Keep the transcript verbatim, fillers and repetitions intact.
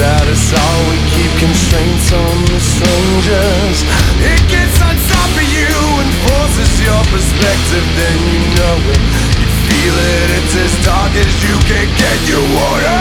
at us all. We keep constraints on the strangers. It gets on top of you and forces your perspective. Then you know it, you feel it. It's as dark as you can get your water.